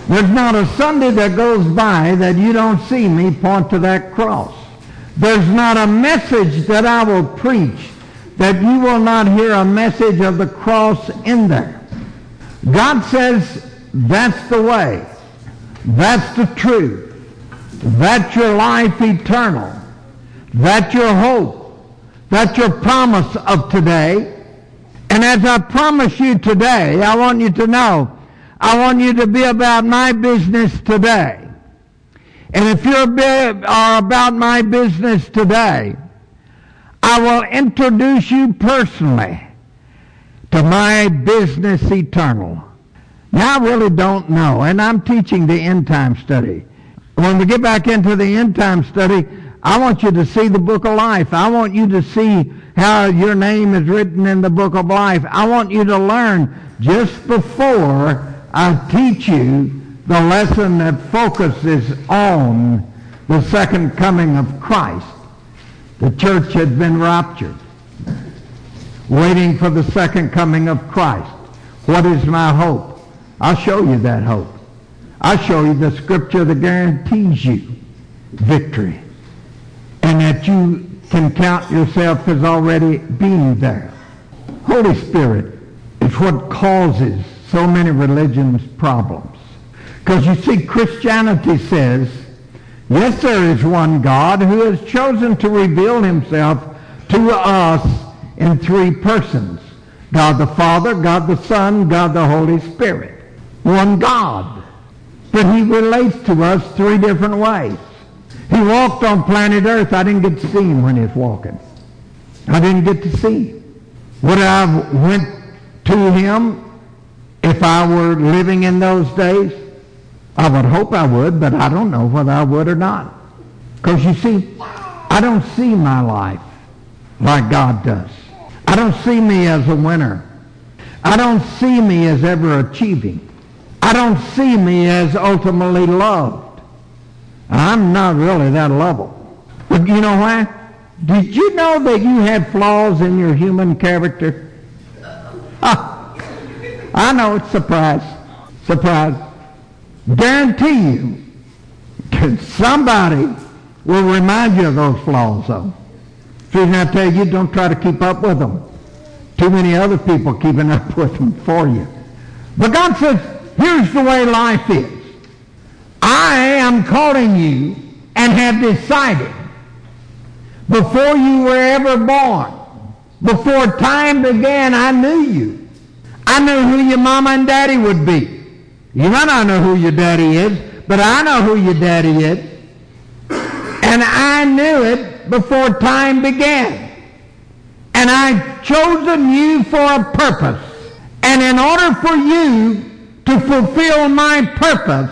There's not a Sunday that goes by that you don't see me point to that cross. There's not a message that I will preach that you will not hear a message of the cross in there. God says that's the way. That's the truth. That's your life eternal. That's your hope. That's your promise of today. And as I promise you today, I want you to know, I want you to be about my business today. And if you are about my business today, I will introduce you personally to my business eternal. Now I really don't know, and I'm teaching the end time study. When we get back into the end time study, I want you to see the book of life. I want you to see how your name is written in the book of life. I want you to learn just before I teach you the lesson that focuses on the second coming of Christ. The church had been raptured, waiting for the second coming of Christ. What is my hope? I'll show you that hope. I'll show you the scripture that guarantees you victory, and that you can count yourself as already being there. Holy Spirit is what causes so many religions problems. Because you see, Christianity says, yes, there is one God who has chosen to reveal himself to us in three persons. God the Father, God the Son, God the Holy Spirit. One God. But he relates to us three different ways. He walked on planet Earth. I didn't get to see him when he was walking. I didn't get to see him. Would I have went to him if I were living in those days? I would hope I would, but I don't know whether I would or not. Because you see, I don't see my life like God does. I don't see me as a winner. I don't see me as ever achieving. I don't see me as ultimately loved. I'm not really that lovable. But you know why? Did you know that you had flaws in your human character? I know, it's surprise. Surprise. Guarantee you, somebody will remind you of those flaws, though. The reason I tell you, don't try to keep up with them. Too many other people keeping up with them for you. But God says, here's the way life is. I am calling you and have decided before you were ever born, before time began, I knew you. I knew who your mama and daddy would be. You might not know who your daddy is, but I know who your daddy is. And I knew it before time began. And I've chosen you for a purpose. And in order for you to fulfill my purpose,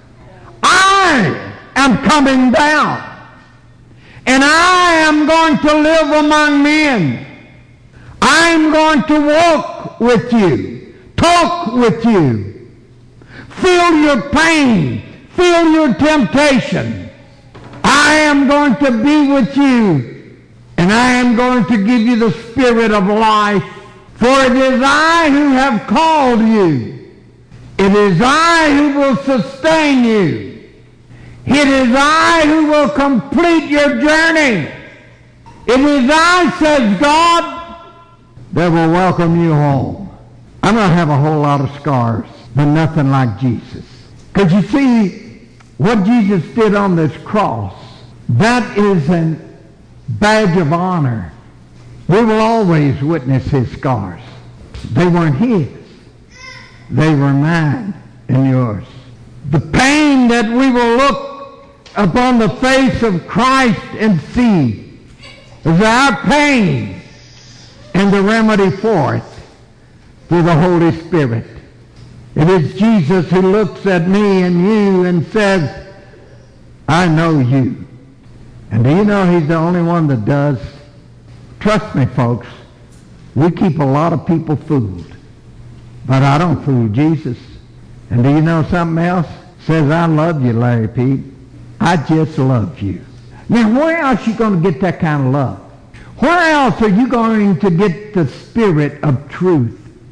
I am coming down. And I am going to live among men. I'm going to walk with you, talk with you, feel your pain, feel your temptation. I am going to be with you, and I am going to give you the spirit of life. For it is I who have called you. It is I who will sustain you. It is I who will complete your journey. It is I, says God, that will welcome you home. I'm going to have a whole lot of scars, but nothing like Jesus. Because you see, what Jesus did on this cross, that is a badge of honor. We will always witness his scars. They weren't his. They were mine and yours. The pain that we will look upon the face of Christ and see is our pain, and the remedy for it through the Holy Spirit. It is Jesus who looks at me and you and says, I know you. And do you know he's the only one that does? Trust me, folks, we keep a lot of people fooled. But I don't fool Jesus. And do you know something else? It says, I love you, Larry Pete. I just love you. Now, where else are you going to get that kind of love? Where else are you going to get the spirit of truth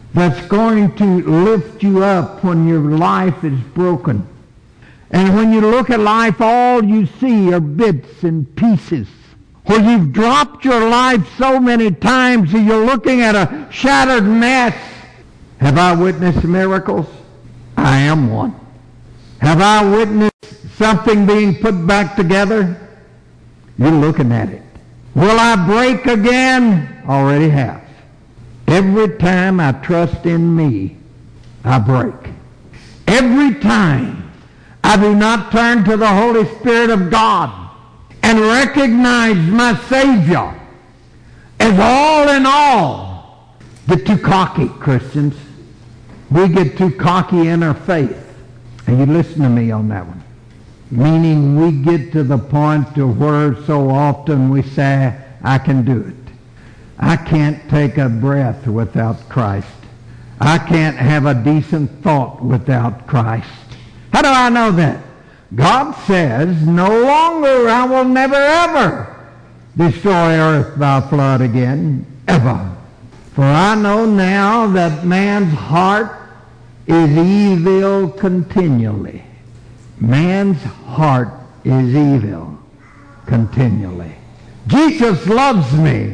that's going to lift you up when your life is broken. And when you look at life, all you see are bits and pieces. Where you've dropped your life so many times that you're looking at a shattered mess. Have I witnessed miracles? I am one. Have I witnessed something being put back together? You're looking at it. Will I break again? Already have. Every time I trust in me, I break. Every time I do not turn to the Holy Spirit of God and recognize my Savior as all in all. Get too cocky, Christians. We get too cocky in our faith. And you listen to me on that one. Meaning we get to the point to where so often we say, I can do it. I can't take a breath without Christ. I can't have a decent thought without Christ. How do I know that? God says, no longer, I will never ever destroy earth by flood again, ever. For I know now that man's heart is evil continually. Man's heart is evil continually. Jesus loves me,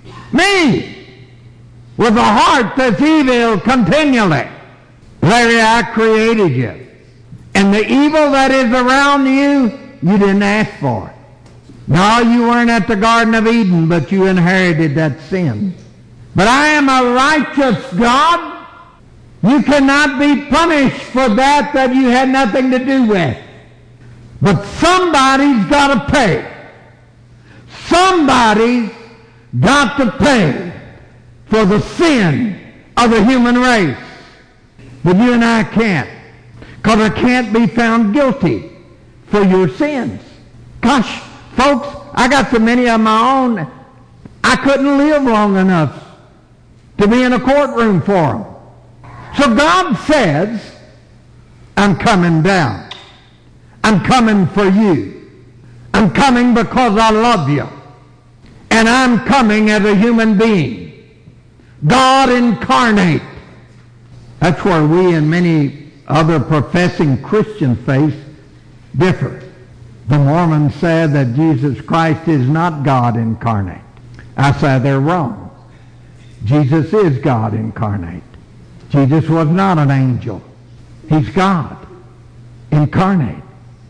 with a heart that's evil continually. Larry, I created you. And the evil that is around you, you didn't ask for. No, you weren't at the Garden of Eden, but you inherited that sin. But I am a righteous God. You cannot be punished for that you had nothing to do with. But somebody's got to pay. Somebody's got to pay for the sin of the human race. But you and I can't. Because I can't be found guilty for your sins. Gosh, folks, I got so many of my own, I couldn't live long enough to be in a courtroom for them. So God says, I'm coming down. I'm coming for you. I'm coming because I love you. And I'm coming as a human being. God incarnate. That's where we and many other professing Christian faiths differ. The Mormons say that Jesus Christ is not God incarnate. I say they're wrong. Jesus is God incarnate. Jesus was not an angel. He's God incarnate.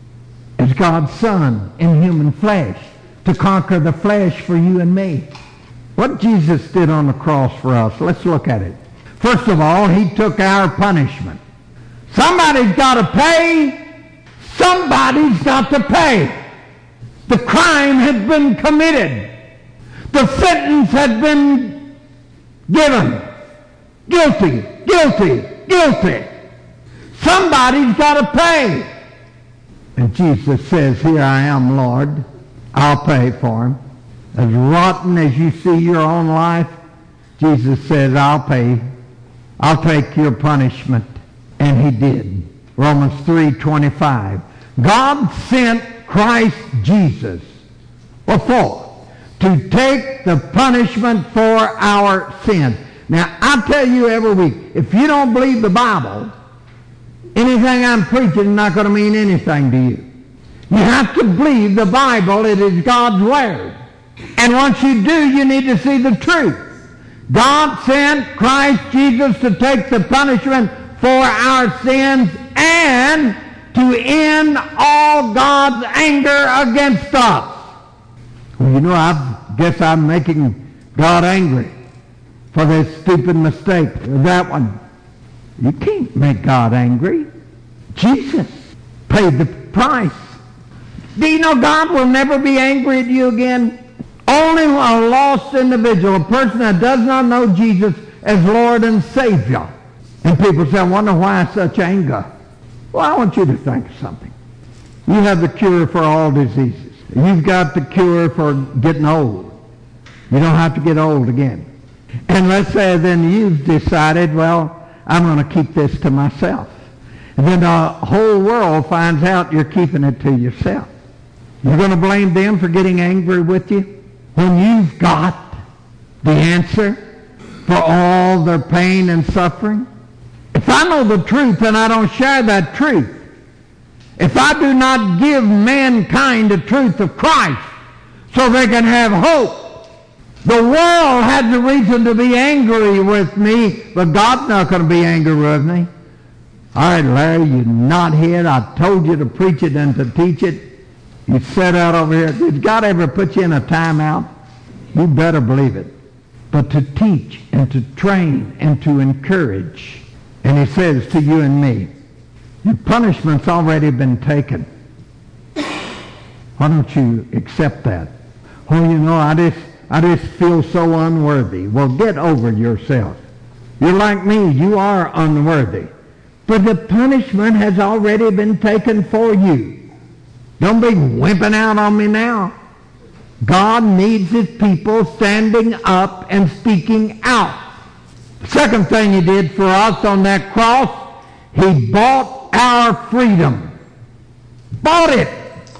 As God's Son in human flesh to conquer the flesh for you and me. What Jesus did on the cross for us, let's look at it. First of all, he took our punishment. Somebody's got to pay. Somebody's got to pay. The crime had been committed. The sentence had been given. Guilty, guilty, guilty. Somebody's got to pay. And Jesus says, here I am, Lord. I'll pay for him. As rotten as you see your own life, Jesus says, I'll pay. I'll take your punishment. And he did. Romans 3:25. God sent Christ Jesus. What for? To take the punishment for our sins. Now, I tell you every week, if you don't believe the Bible, anything I'm preaching is not going to mean anything to you. You have to believe the Bible. It is God's Word. And once you do, you need to see the truth. God sent Christ Jesus to take the punishment for our sins and to end all God's anger against us. Well, you know, I guess I'm making God angry for this stupid mistake or that one. You can't make God angry. Jesus paid the price. Do you know God will never be angry at you again? Only a lost individual, a person that does not know Jesus as Lord and Savior. And people say, I wonder why such anger. Well, I want you to think of something. You have the cure for all diseases. You've got the cure for getting old. You don't have to get old again. And let's say then you've decided, well, I'm going to keep this to myself. And then the whole world finds out you're keeping it to yourself. You're going to blame them for getting angry with you when you've got the answer for all their pain and suffering? If I know the truth and I don't share that truth, if I do not give mankind the truth of Christ so they can have hope, the world has a reason to be angry with me, but God's not going to be angry with me. All right, Larry, you knothead, I told you to preach it and to teach it. You sat out over here. Did God ever put you in a timeout? You better believe it. But to teach and to train and to encourage. And he says to you and me, your punishment's already been taken. Why don't you accept that? Oh, you know, I just feel so unworthy. Well, get over yourself. You're like me. You are unworthy. But the punishment has already been taken for you. Don't be wimping out on me now. God needs his people standing up and speaking out. The second thing he did for us on that cross, he bought our freedom. Bought it.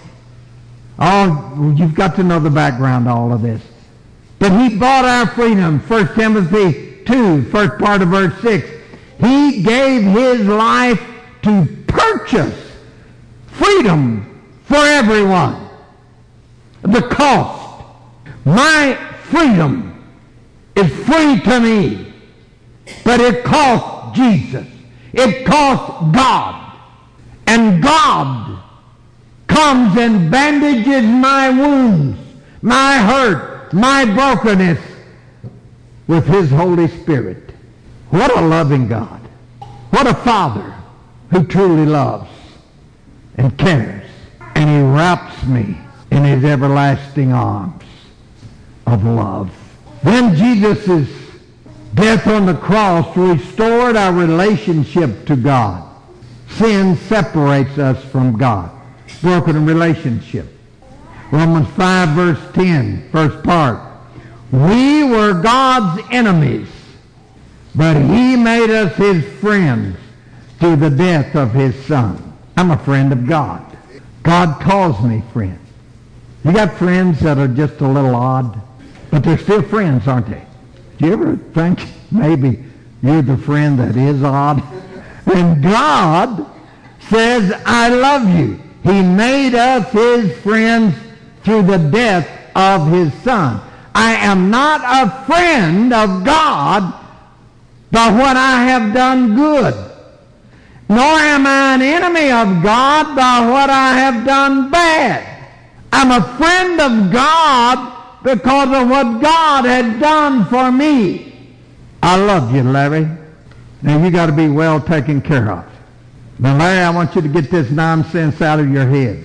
Oh, you've got to know the background to all of this. But he bought our freedom. 1 Timothy 2, first part of verse 6. He gave his life to purchase freedom for everyone. The cost. My freedom is free to me, but it cost Jesus. It cost God. And God comes and bandages my wounds, my hurt, my brokenness with his Holy Spirit. What a loving God. What a Father who truly loves and cares. And he wraps me in his everlasting arms of love. Then Jesus' death on the cross restored our relationship to God. Sin separates us from God. Broken relationship. Romans 5 verse 10, first part. We were God's enemies, but he made us his friends through the death of his Son. I'm a friend of God. God calls me friend. You got friends that are just a little odd, but they're still friends, aren't they? Do you ever think maybe you're the friend that is odd? And God says, I love you. He made us his friends through the death of his Son. I am not a friend of God by what I have done good, nor am I an enemy of God by what I have done bad. I'm a friend of God because of what God had done for me. I love you, Larry. Now you got to be well taken care of. Now, Larry, I want you to get this nonsense out of your head.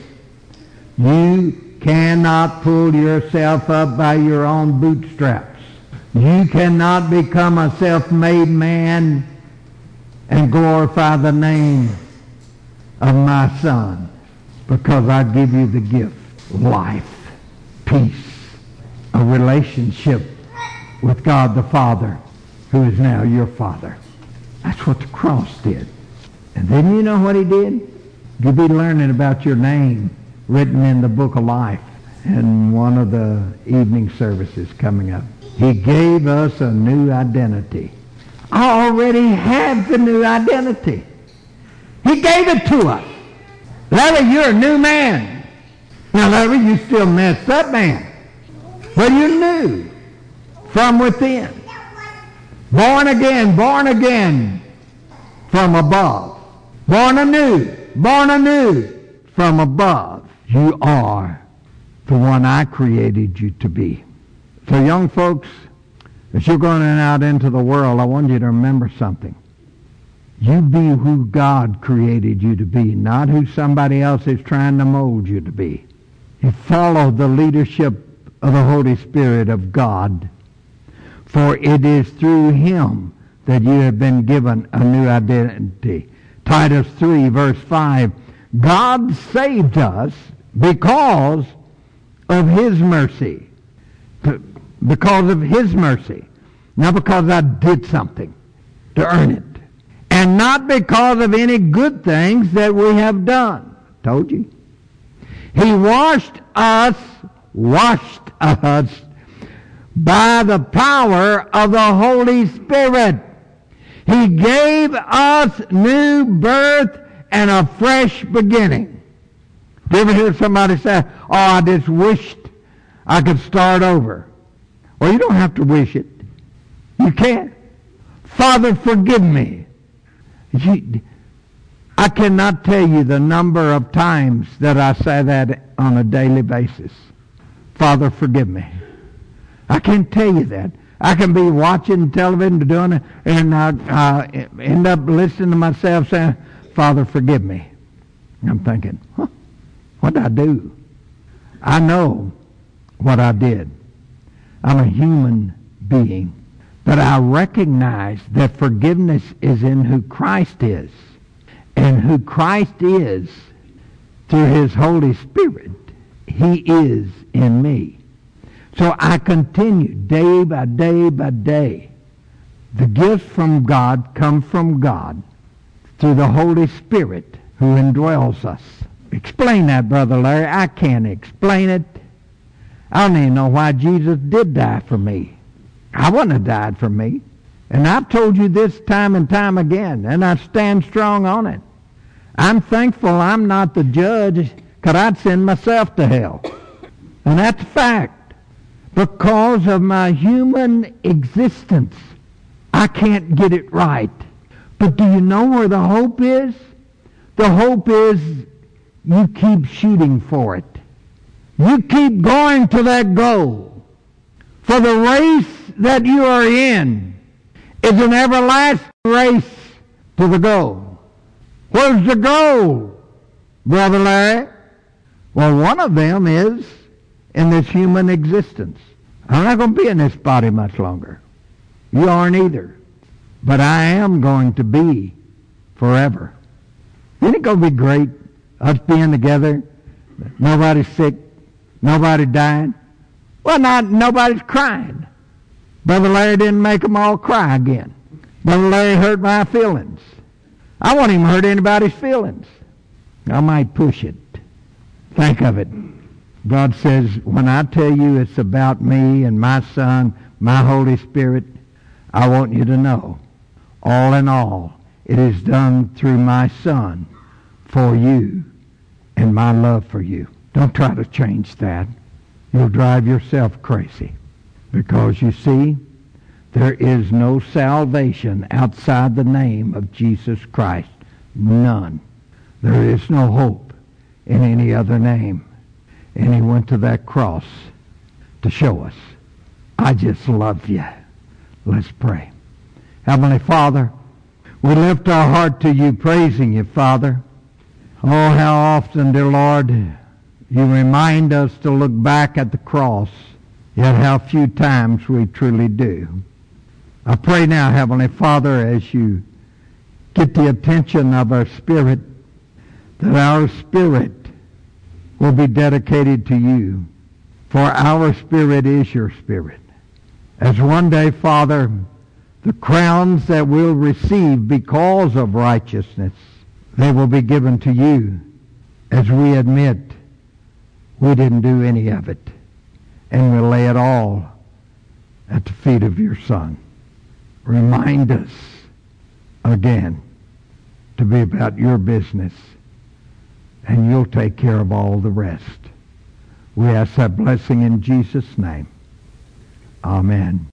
You cannot pull yourself up by your own bootstraps. You cannot become a self-made man and glorify the name of my Son, because I give you the gift, life, peace, a relationship with God the Father, who is now your Father. That's what the cross did. And then you know what he did? You'll be learning about your name written in the book of life in one of the evening services coming up. He gave us a new identity. I already have the new identity. He gave it to us. Larry, you're a new man. Now, Larry, you still messed up, man. But you're new from within. Born again from above. Born anew from above. You are the one I created you to be. So young folks, as you're going out into the world, I want you to remember something. You be who God created you to be, not who somebody else is trying to mold you to be. You follow the leadership of the Holy Spirit of God, for it is through him that you have been given a new identity. Titus 3, verse 5, God saved us because of his mercy. Because of his mercy. Not because I did something to earn it. And not because of any good things that we have done. Told you. He washed us by the power of the Holy Spirit. He gave us new birth and a fresh beginning. Do you ever hear somebody say, oh, I just wished I could start over? Well, you don't have to wish it. You can't. Father, forgive me. I cannot tell you the number of times that I say that on a daily basis. Father, forgive me. I can't tell you that. I can be watching television, doing it, and I end up listening to myself saying, Father, forgive me. And I'm thinking, what did I do? I know what I did. I'm a human being. But I recognize that forgiveness is in who Christ is. And who Christ is, through His Holy Spirit, He is in me. So I continue day by day by day. The gifts from God come from God through the Holy Spirit who indwells us. Explain that, Brother Larry. I can't explain it. I don't even know why Jesus did die for me. I wouldn't have died for me. And I've told you this time and time again, and I stand strong on it. I'm thankful I'm not the judge, because I'd send myself to hell. And that's a fact. Because of my human existence, I can't get it right. But do you know where the hope is? The hope is you keep shooting for it. You keep going to that goal. For the race that you are in is an everlasting race to the goal. Where's the goal, Brother Larry? Well, one of them is in this human existence. I'm not going to be in this body much longer. You aren't either. But I am going to be forever. Isn't it going to be great, us being together? Nobody's sick. Nobody dying. Well, nobody's crying. Brother Larry didn't make them all cry again. Brother Larry hurt my feelings. I won't even hurt anybody's feelings. I might push it. Think of it. God says, when I tell you it's about me and my Son, my Holy Spirit, I want you to know, all in all, it is done through my Son for you and my love for you. Don't try to change that. You'll drive yourself crazy. Because you see, there is no salvation outside the name of Jesus Christ. None. There is no hope in any other name. And He went to that cross to show us. I just love you. Let's pray. Heavenly Father, we lift our heart to you, praising you, Father. Oh, how often, dear Lord, you remind us to look back at the cross, yet how few times we truly do. I pray now, Heavenly Father, as you get the attention of our spirit, that our spirit will be dedicated to you, for our spirit is your spirit. As one day, Father, the crowns that we'll receive because of righteousness, they will be given to you as we admit we didn't do any of it, and we'll lay it all at the feet of your Son. Remind us again to be about your business, and you'll take care of all the rest. We ask that blessing in Jesus' name. Amen.